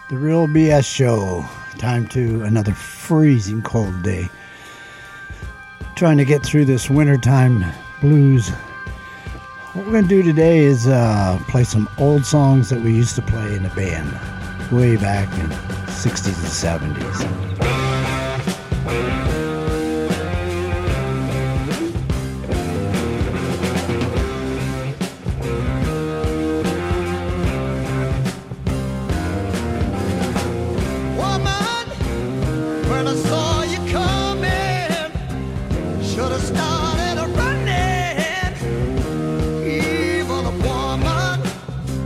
The Real BS Show. Time to another freezing cold day. Trying to get through this wintertime blues. What we're going to do today is play some old songs that we used to play in a band way back in the 60s and 70s.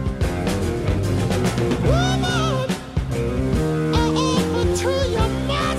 Woman, I offer to your mind.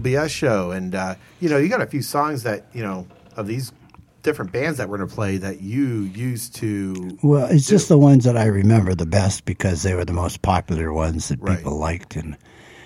BS show. And, you got a few songs that, of these different bands that we're going to play that you used to. Well, it's just the ones that I remember the best because they were the most popular ones that Right. people liked. And,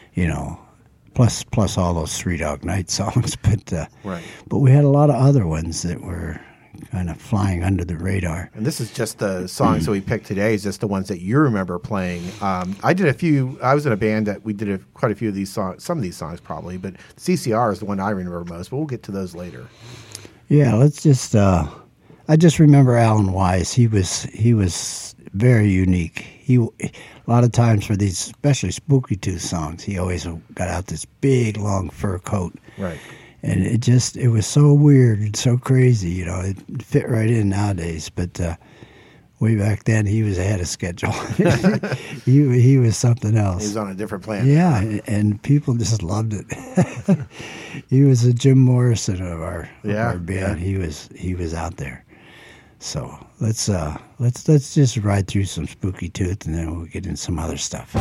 plus all those Three Dog Night songs. Right. But we had a lot of other ones that were kind of flying under the radar. And this is just the songs that we picked today, is just the ones that you remember playing. I did a few. I was in a band that we did quite a few of these songs, some of these songs probably, but CCR is the one I remember most, but we'll get to those later. Yeah, let's just. I just remember Alan Wise. He was very unique. A lot of times for these, especially Spooky Tooth songs, he always got out this big long fur coat. Right. And it was so weird and so crazy, it fit right in nowadays. But way back then, he was ahead of schedule. he was something else. He was on a different planet. Yeah, and people just loved it. He was a Jim Morrison of our band. Yeah. He was out there. So let's just ride through some Spooky Tooth, and then we'll get into some other stuff.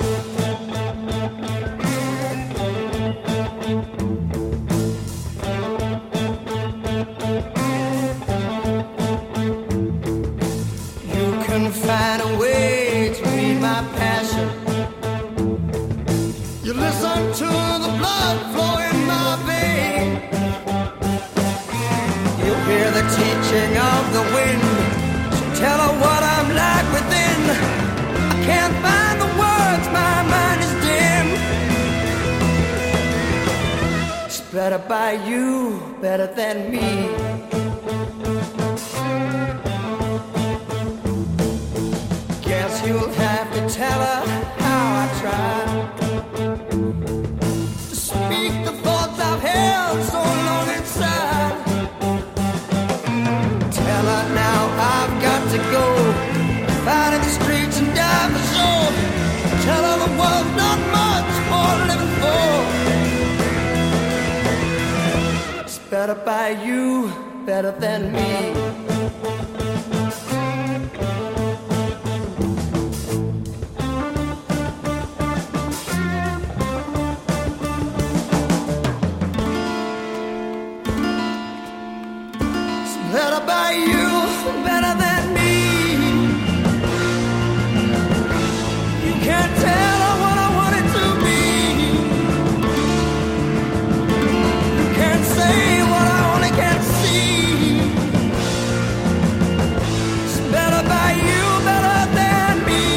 Find a way to read my passion. You listen to the blood flow in my vein. You hear the teaching of the wind. So tell her what I'm like within. I can't find the words, my mind is dim. It's better by you, better than me. You'll have to tell her how I tried to speak the thoughts I've held so long inside. Tell her now I've got to go, fight in the streets and die for sure. Tell her the world's not much for living for. It's better by you, better than me. Better by you, better than me. You can't tell her what I want it to be. You can't say what I only can see. It's better by you, better than me.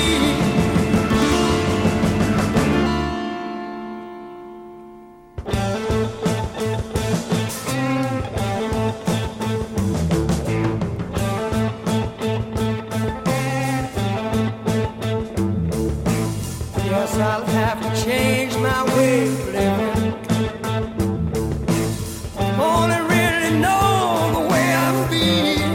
I'll have to change my way of living. Only really know the way I feel.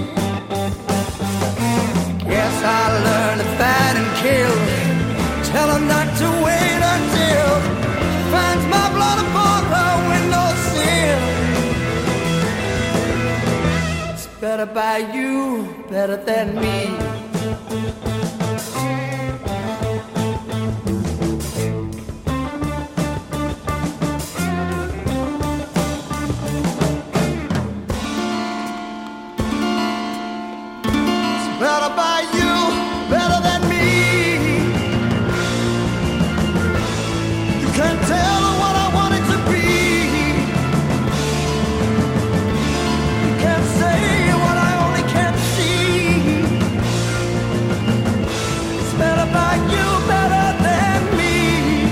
Guess I'll learn to fight and kill. Tell her not to wait until she finds my blood upon her windowsill. It's better by you, better than me. Better by you, better than me. You can't tell her what I want it to be. You can't say what I only can see. It's better by you, better than me.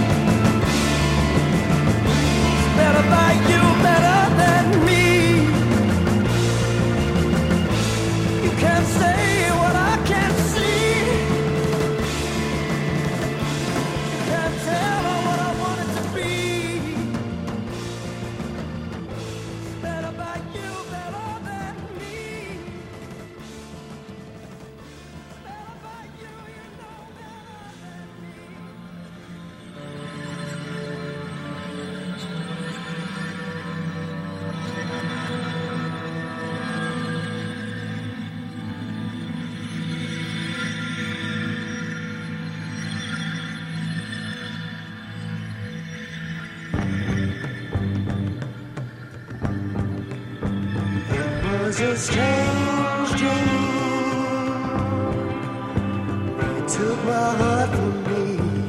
It's better by you, better than me. You can't say tell her what I wanted to was a strange dream. It took my heart from me.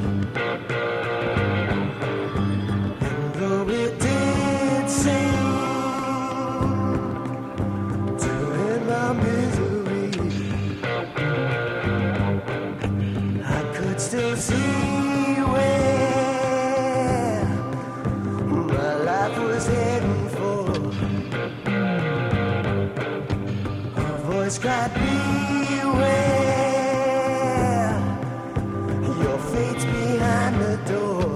And though it did seem to end my misery, I could still see where my life was heading for. A voice cried, beware, your fate's behind the door.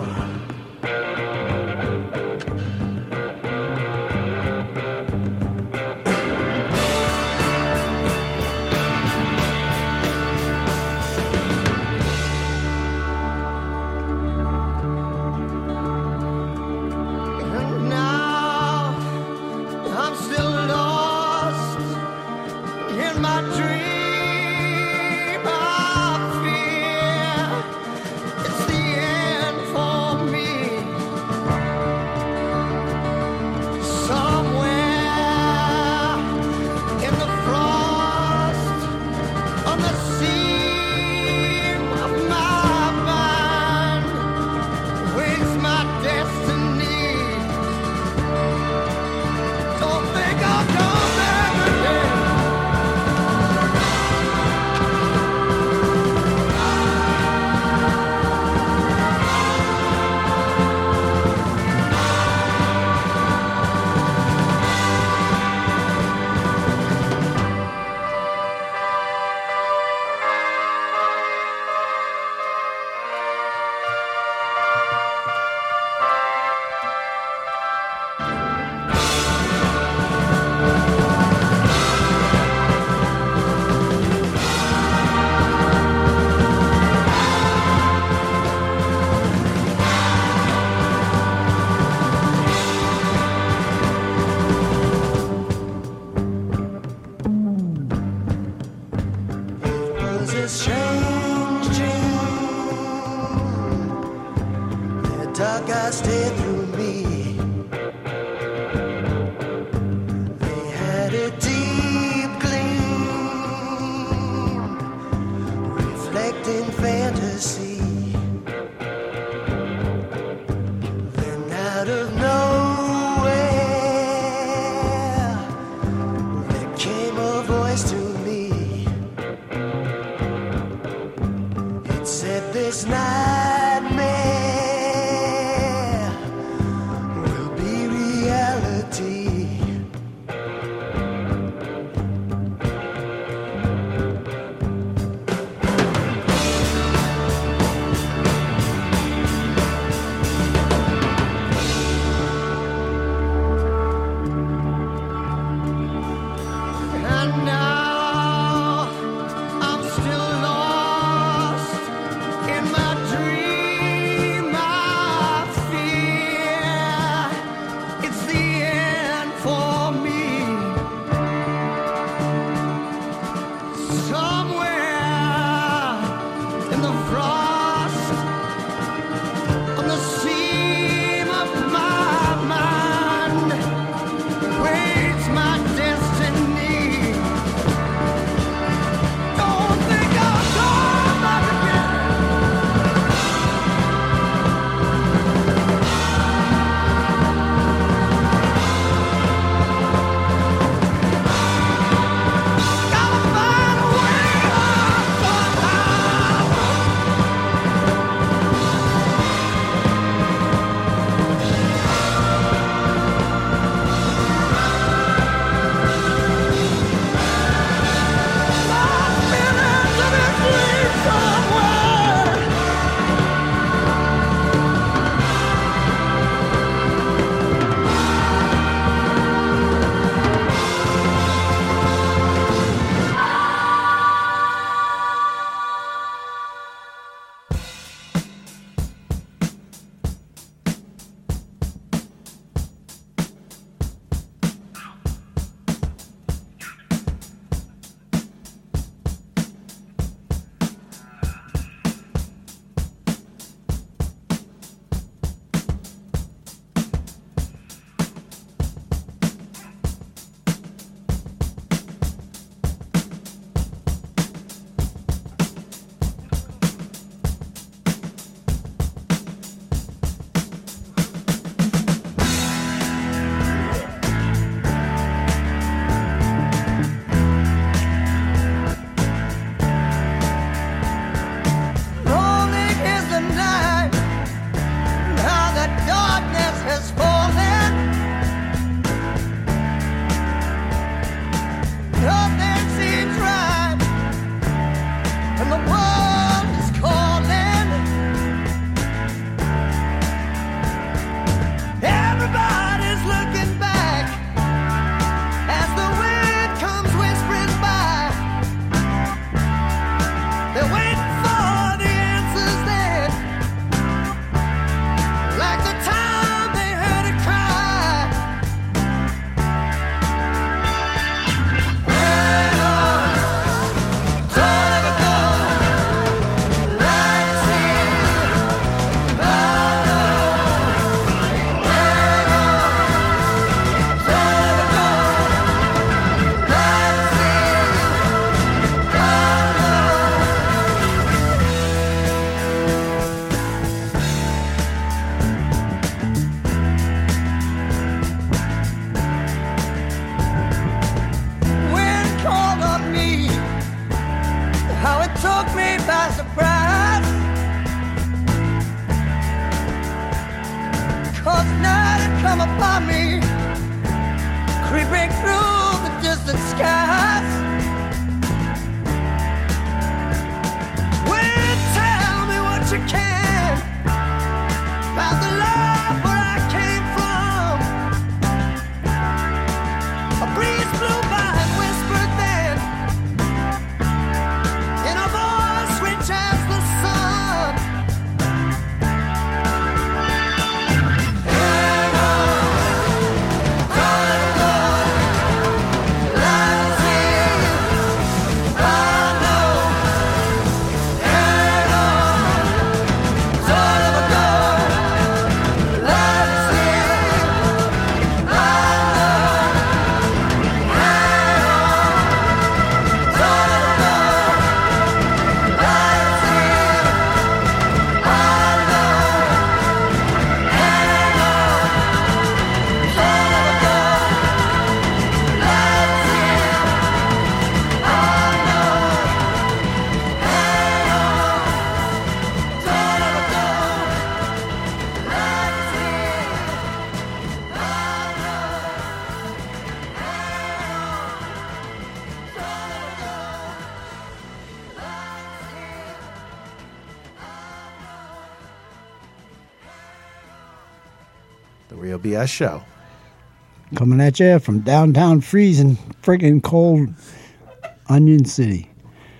And now I'm still lost in my dream of fear. It's the end for me. Somewhere in the frost on the seam of my mind waits my destiny. Don't think I'll come back again. It was a strange dream. The dark eyes stared through me. They had a deep gleam, reflecting fantasy. Then out of nowhere, there came a voice to me. It said this nightmare was night had come upon me, creeping through the distant skies. Well, tell me what you can about the love where I came from. A breeze blew by and whispered then, in a voice rich as the sun. Hang on, don't let go. Life is here, I know. Hang on, don't let go. Life is here, I know. Hang on, don't let go. Life is here, I know. Hang on, don't let go. Life is here, I know. Hang on, don't let go. Life is here, I The Real BS Show. Coming at you from downtown freezing, friggin' cold Onion City.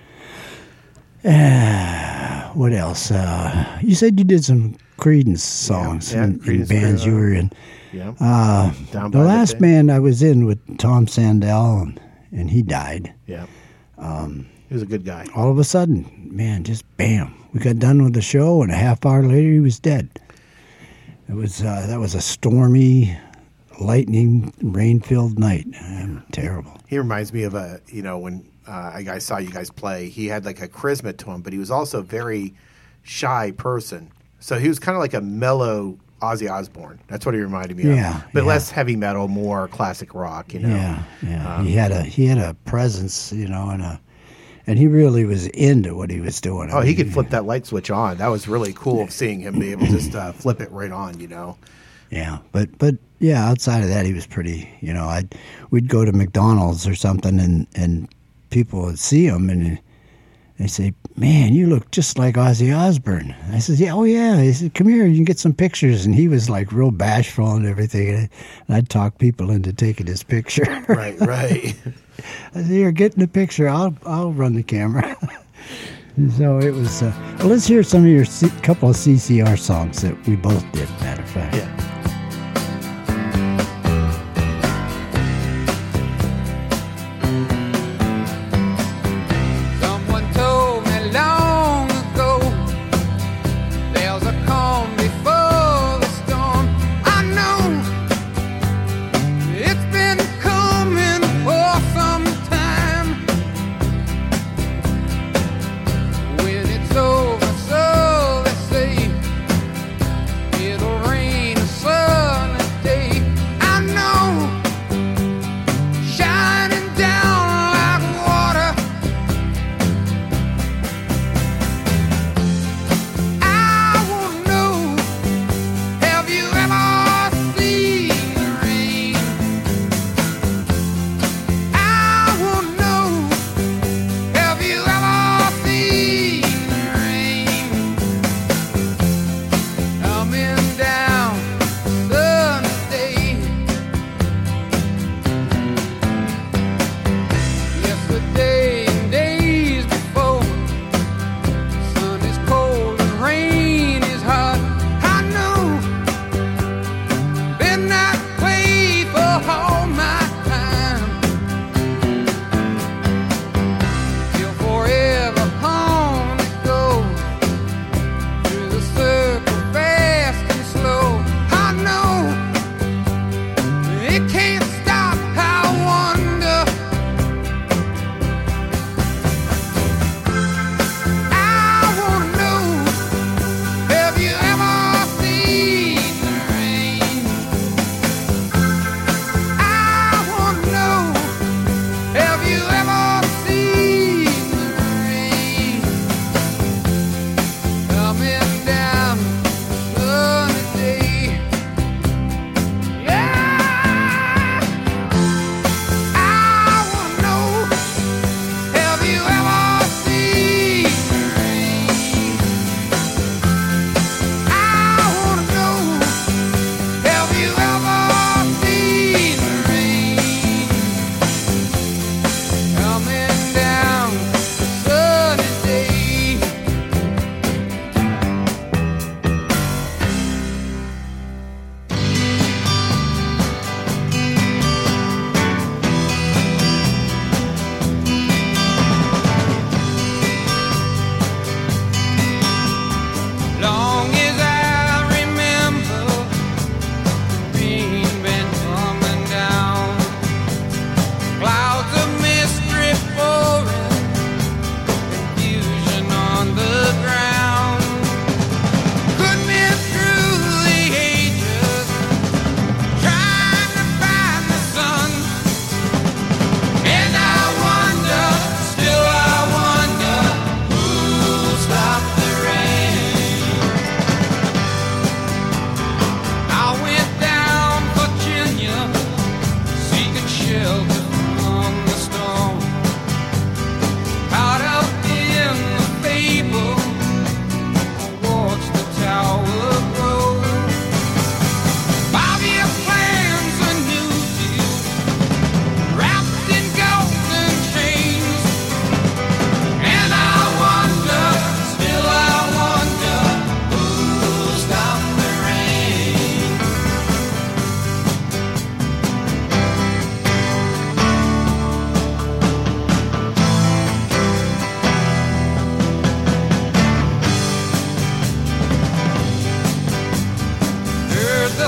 What else? You said you did some Creedence songs Yeah, in Creedence, bands you were in. Yeah. Down by The last Bay. band I was in with Tom Sandell, and he died. Yeah. He was a good guy. All of a sudden, man, just bam. We got done with the show, and a half hour later, he was dead. It was that was a stormy, lightning, rain-filled night. Terrible. He reminds me of when I saw you guys play, he had like a charisma to him, but he was also a very shy person. So he was kind of like a mellow Ozzy Osbourne. That's what he reminded me Yeah, of. But yeah. less heavy metal, more classic rock, you know. Yeah. He had a presence, and he really was into what he was doing. Oh, he could flip that light switch on. That was really cool seeing him be able to just flip it right on, you know. Yeah, but yeah, outside of that, he was pretty. We'd go to McDonald's or something, and people would see him, and they say, "Man, you look just like Ozzy Osbourne." I said, "Yeah, oh yeah." He said, "Come here, you can get some pictures." And he was like real bashful and everything, and I'd talk people into taking his picture. Right. I said, "Here, get in the picture. I'll run the camera." So it was. Well, let's hear some of your couple of CCR songs that we both did. Matter of fact. Yeah. Someone told me long ago there's a calm before the storm. I know it's been coming for some time. When it's over, so they say, it'll rain or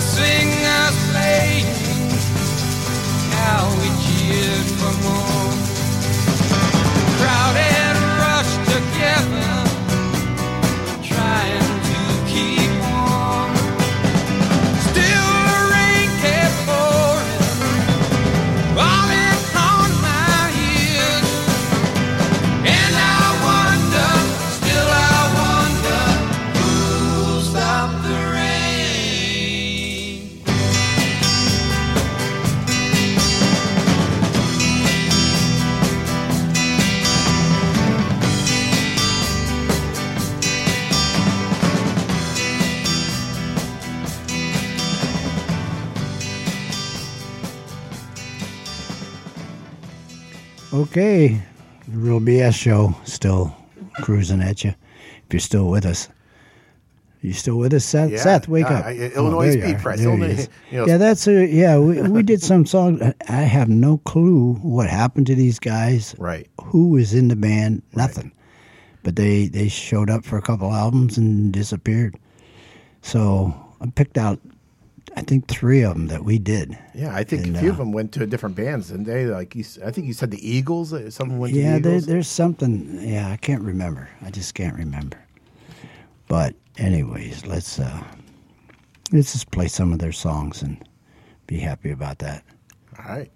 the singers playing, how we cheered for more. Crowd had rushed together, trying to keep warm. Still the rain kept pouring, falling on my ears. And I wonder, still I wonder, who'll stop the rain? Okay, the Real BS show still cruising at you. If you're still with us, you still with us, Seth? Yeah. Seth, wake up! Illinois there you Speed are. Press. There he Illinois- is. you know, yeah, that's a yeah. We did some songs. I have no clue what happened to these guys. Right. Who was in the band? Nothing. But they showed up for a couple albums and disappeared. So I picked out, I think, 3 of them that we did. Yeah, I think And, a few of them went to different bands, and they I think you said the Eagles. Someone went to Yeah, the Eagles. there's something. Yeah, I can't remember. I just can't remember. But anyways, let's just play some of their songs and be happy about that. All right.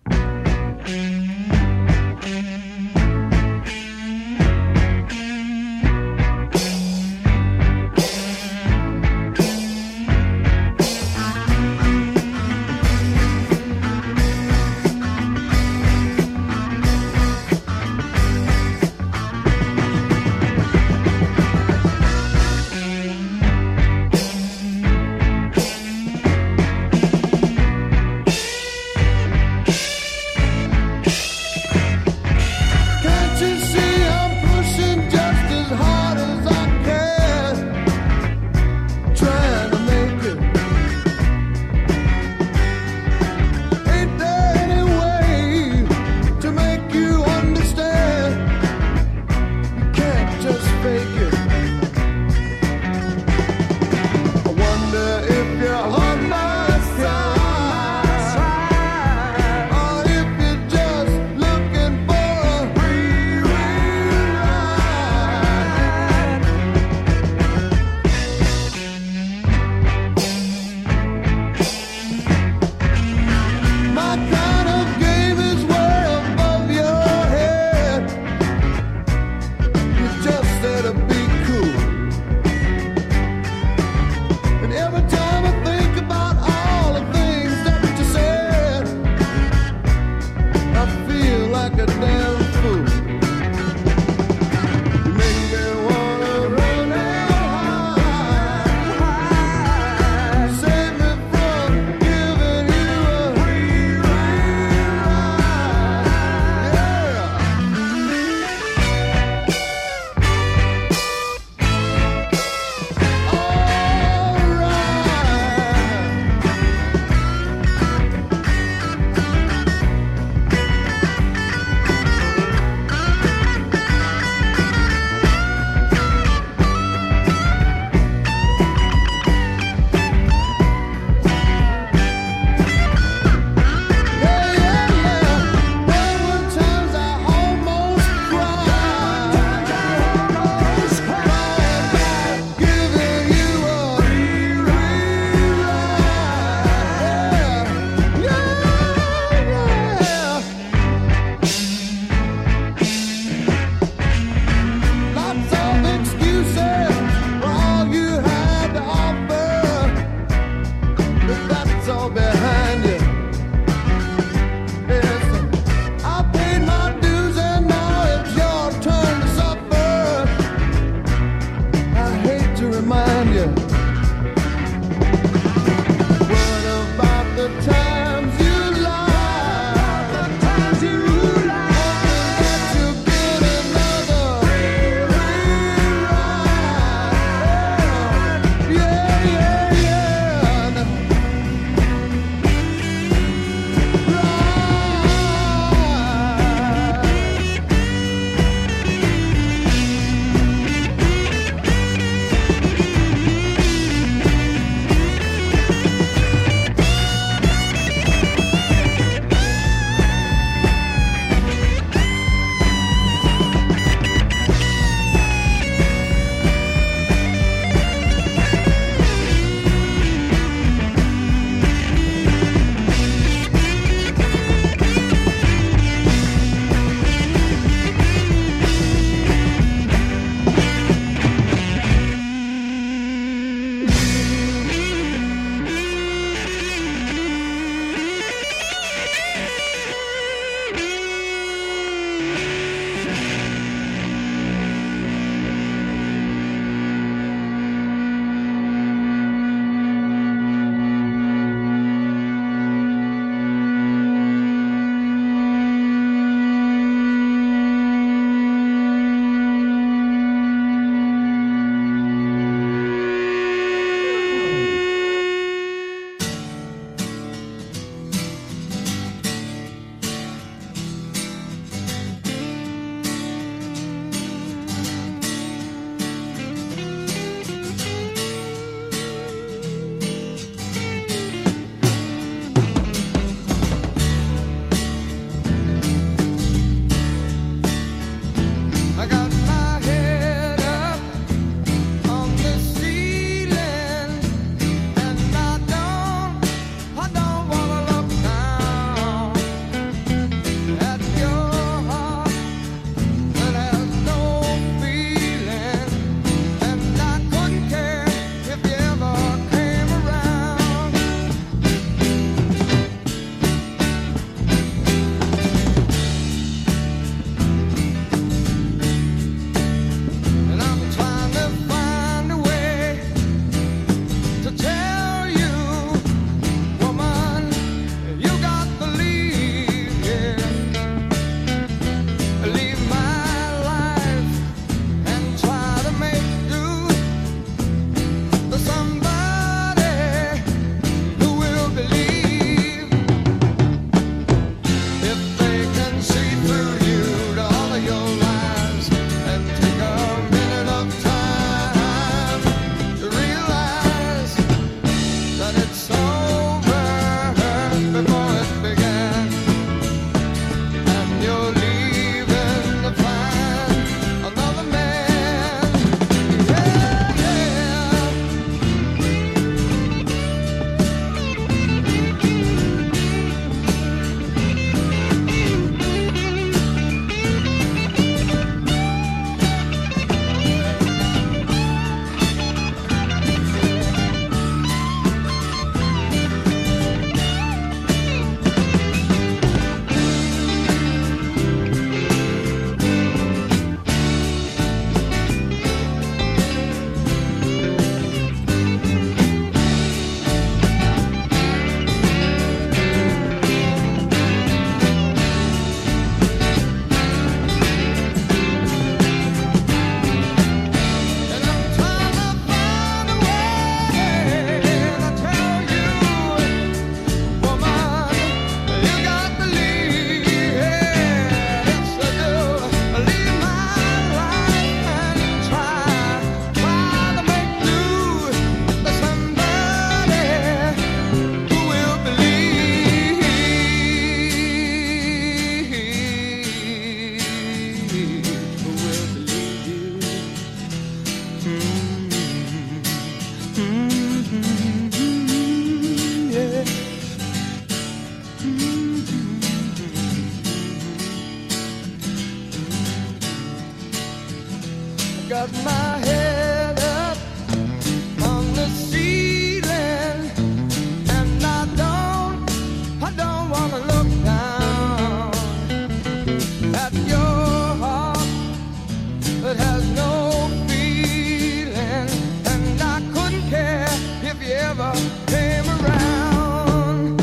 never came around.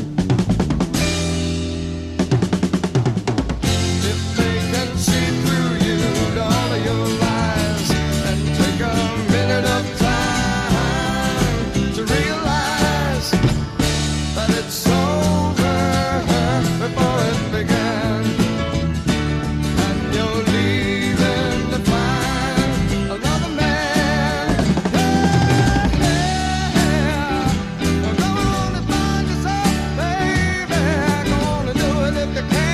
If they can see through you, all of your lies, and take a minute of time to realize that it's over before it began, and you're leaving to find another man. Yeah, you're gonna find yourself, baby, gonna do it if you can.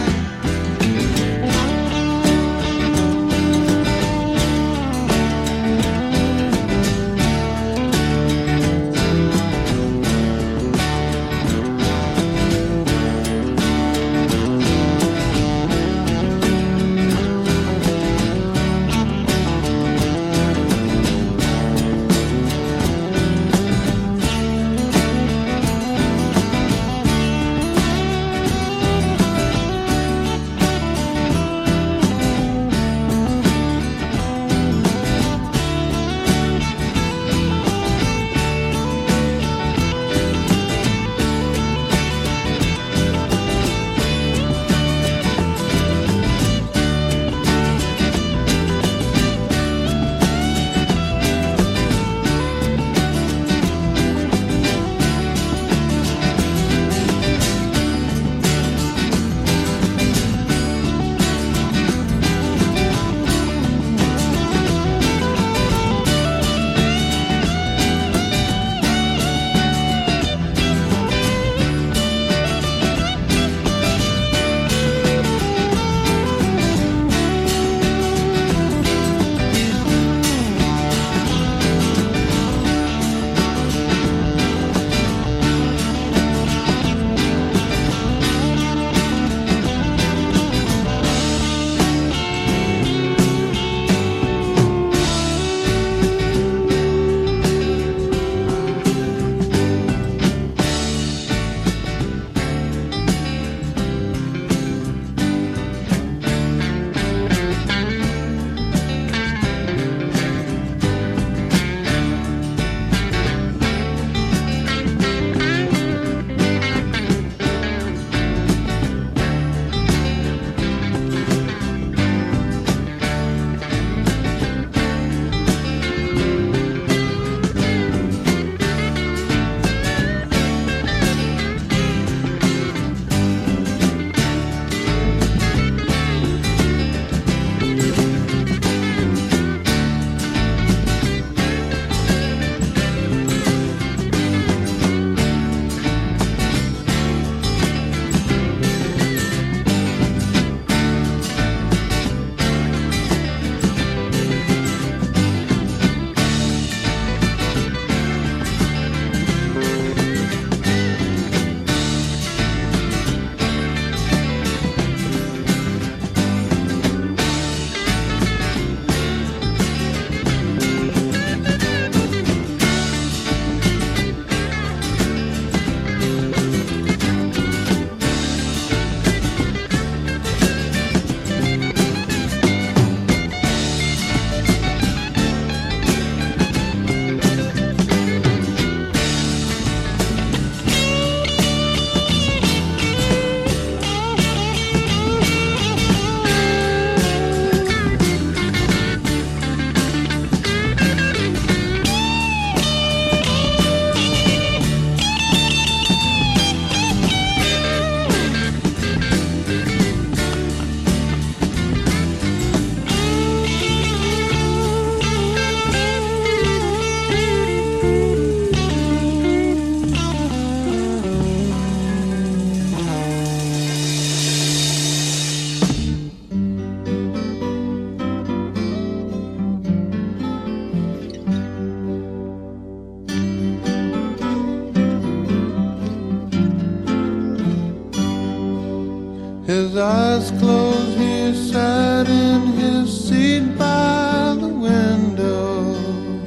His eyes closed, he sat in his seat by the window.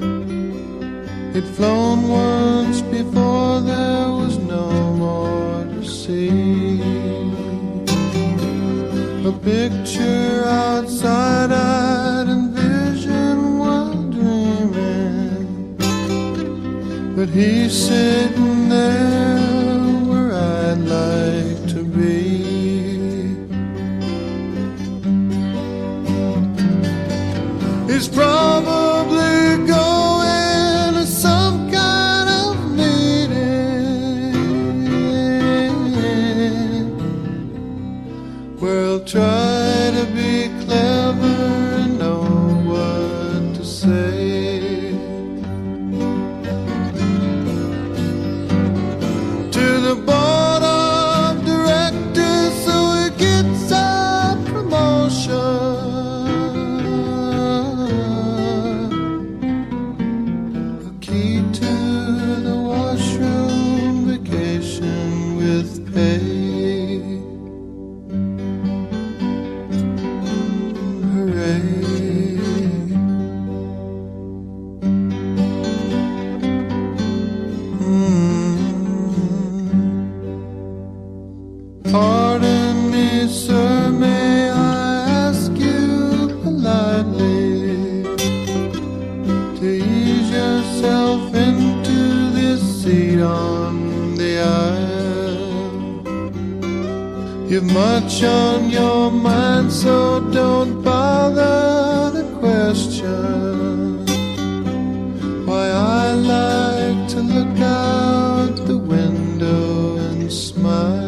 He'd flown once before, there was no more to see. A picture outside I'd envision while dreaming, but he's sitting there where I'd like to be. He's probably going to some kind of meeting where he'll try to be clever and know what to say. To the board of directors so he gets a promotion. Pardon me, sir, may I ask you politely to ease yourself into this seat on the aisle? You've much on your mind, so don't bother to question why I like to look out the window and smile.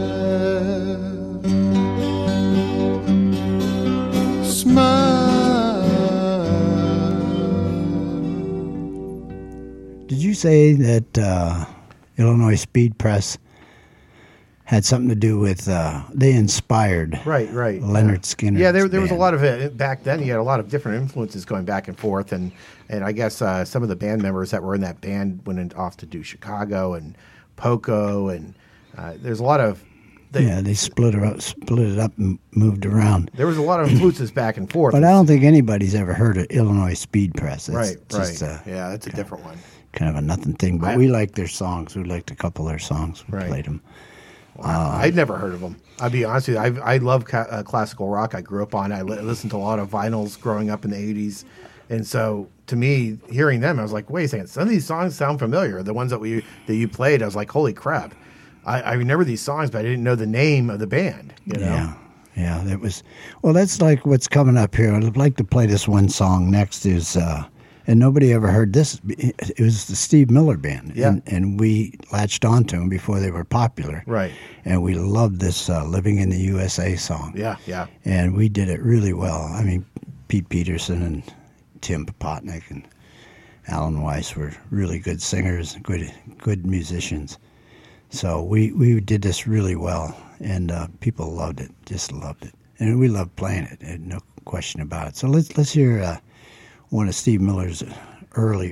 Did you say that Illinois Speed Press had something to do with they inspired Right. Leonard Skinner? Yeah, there was a lot of it back then. You had a lot of different influences going back and forth, and I guess some of the band members that were in that band went off to do Chicago and Poco, and there's a lot of they split it up and moved around. there was a lot of influences back and forth. But I don't think anybody's ever heard of Illinois Speed Press. It's right. just, Yeah, that's a different one. kind of a nothing thing. But we liked their songs. We liked a couple of their songs. We Right. played them. I'd never heard of them. I'll be honest with you. I love classical rock. I grew up on it. I listened to a lot of vinyls growing up in the 80s. And so, to me, hearing them, I was like, wait a second. Some of these songs sound familiar. The ones that you played, I was like, holy crap. I remember these songs, but I didn't know the name of the band. You know? Yeah. That was that's like what's coming up here. I'd like to play this one song next. Is and nobody ever heard this. It was the Steve Miller Band. Yeah. And we latched onto them before they were popular. Right. And we loved this "Living in the USA" song. Yeah. And we did it really well. I mean, Pete Peterson and Tim Popotnik and Alan Weiss were really good singers, good musicians. So we did this really well, and people loved it, just loved it, and we loved playing it. No question about it. So let's hear one of Steve Miller's early,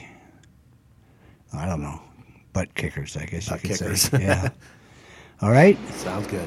I don't know, butt kickers, I guess you could kickers. say. Yeah. All right. Sounds good.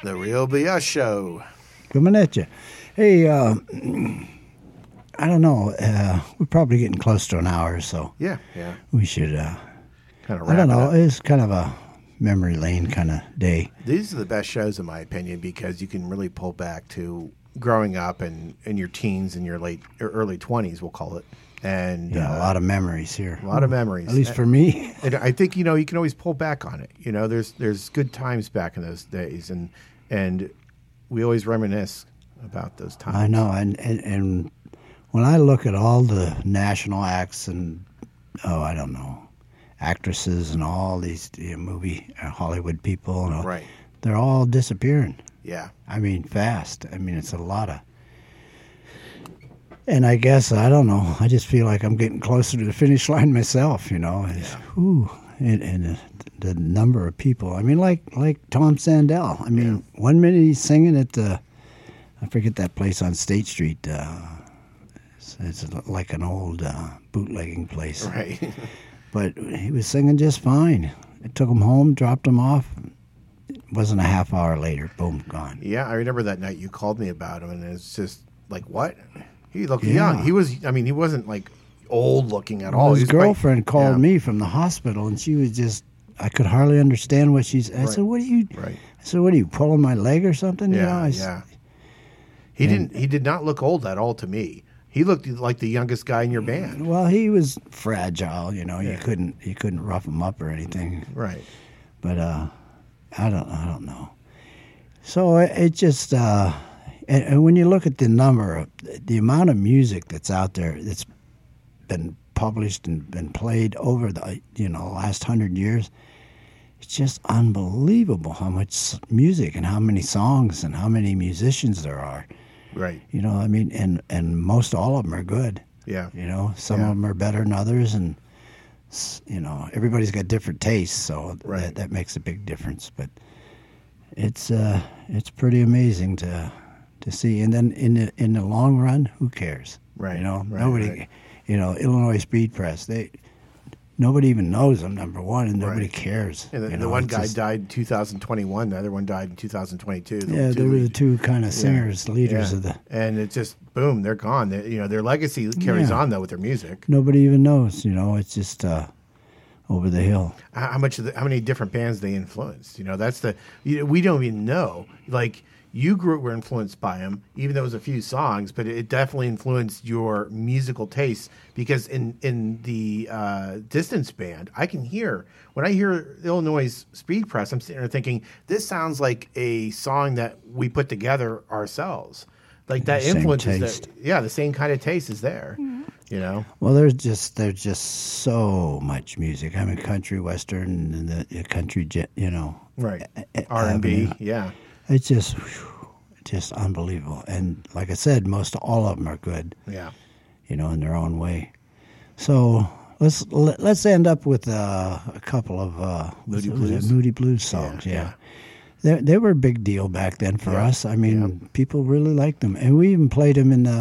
The Real BS Show. Coming at you. Hey, I don't know. We're probably getting close to an hour, so Yeah. we should. Kind of I don't know. Up. It's kind of a memory lane kind of day. These are the best shows, in my opinion, because you can really pull back to growing up and in your teens and your late or early 20s, we'll call it. And Yeah, a lot of memories here. a lot of memories. At least for me. And I think you can always pull back on it. There's good times back in those days, and we always reminisce about those times. I know, and when I look at all the national acts and I don't know, actresses and all these movie Hollywood people, and all, Right. they're all disappearing. Yeah. I mean, fast. I mean, it's a lot of. And I guess I don't know. I just feel like I'm getting closer to the finish line myself. Whew, and the number of people. I mean, like Tom Sandell. I mean, 1 minute he's singing at I forget that place on State Street. It's like an old bootlegging place. Right. But he was singing just fine. I took him home, dropped him off. It wasn't a half hour later. Boom, gone. Yeah, I remember that night you called me about him, and it's just like, what? He looked Yeah. young. He wasn't like old looking at all. Well, He his was quite- girlfriend called yeah. me from the hospital, and she was just. I could hardly understand what she's. I Right. said, "What are you?" Right. I said, "What are you pulling my leg or something?" Yeah, I yeah. He did not look old at all to me. He looked like the youngest guy in your band. Well, he was fragile. You couldn't rough him up or anything. Right. But I don't know. So it just and when you look at the amount of music that's out there that's been published and been played over the last 100 years, it's just unbelievable how much music and how many songs and how many musicians there are. Right. I mean, and most all of them are good. Yeah. Some Yeah. of them are better than others, and everybody's got different tastes, so Right. that makes a big difference. But it's pretty amazing to see. And then in the long run, who cares? Right, right, Nobody. right. Illinois Speed Press. Nobody even knows them. Number one, and nobody Right. cares. And the one guy died in 2021. The other one died in 2022. Yeah, they were the two kind of singers, leaders of the. And it's just boom, they're gone. Their legacy carries Yeah. on though with their music. Nobody even knows. It's just over the hill. How many different bands they influenced? That's we don't even know. Like you were influenced by them, even though it was a few songs, but it definitely influenced your musical taste because in the Distance Band, I can hear when I hear Illinois Speed Press, I'm sitting there thinking this sounds like a song that we put together ourselves. Like that Same influence is taste. there. Yeah, the same kind of taste is there. Well, there's just so much music. I mean, country, western, and the country, Right. R&B, avenue. yeah. It's just unbelievable. And like I said, most all of them are good, Yeah. in their own way. So let's end up with a couple of Moody was it Blues? Moody Blues songs. Yeah, Yeah. They were a big deal back then for Yeah, us. I mean, people really liked them, and we even played them in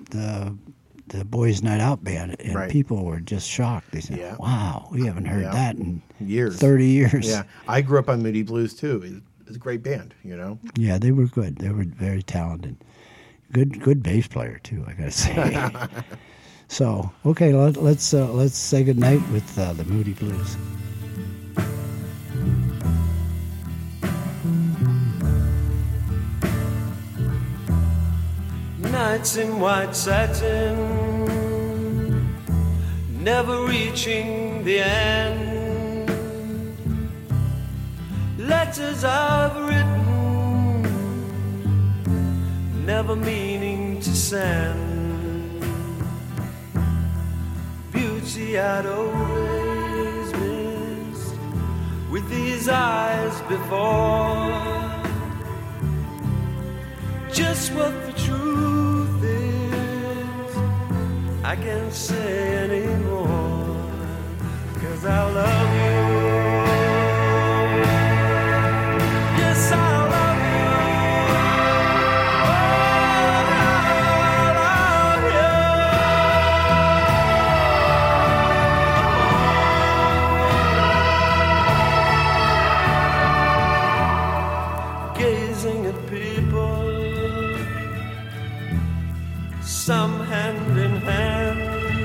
the Boys Night Out band, and Right. people were just shocked. They said, Yeah. "Wow, we haven't heard Yeah. that in Years. 30 years." Yeah, I grew up on Moody Blues too. It's a great band, Yeah, they were good. They were very talented. Good bass player too, I gotta say. So okay, let's say goodnight with the Moody Blues. Nights in white satin, never reaching the end. Letters I've written, never meaning to send. Beauty I'd always missed with these eyes before. Just what the truth is, I can't say anymore, 'cause I love you. Yes, I love you. Oh, I love you. gazing at people, some hand in hand.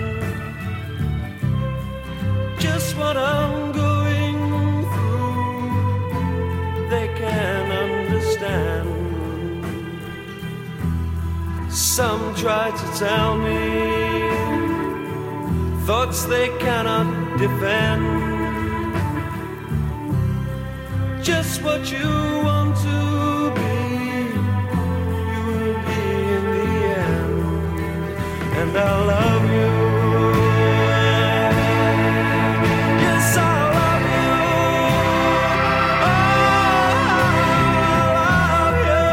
Just what I'm going through, they can understand. Some try to tell me thoughts they cannot defend. Just what you want to be, you will be in the end. And I love you. Yes, I love you. Oh, I love you.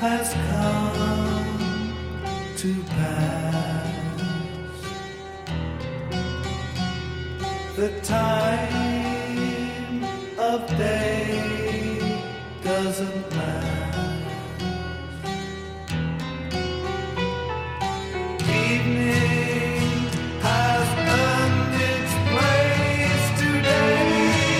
has come to pass. The time of day doesn't last. Evening has earned its place today.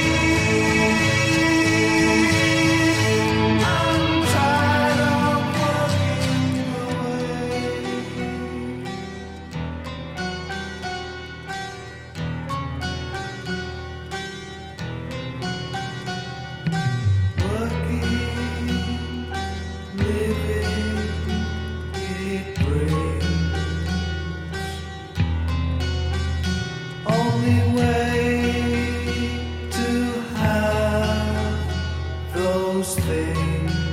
I'm tired of walking away. Working, living, it brings. Only way to have those things.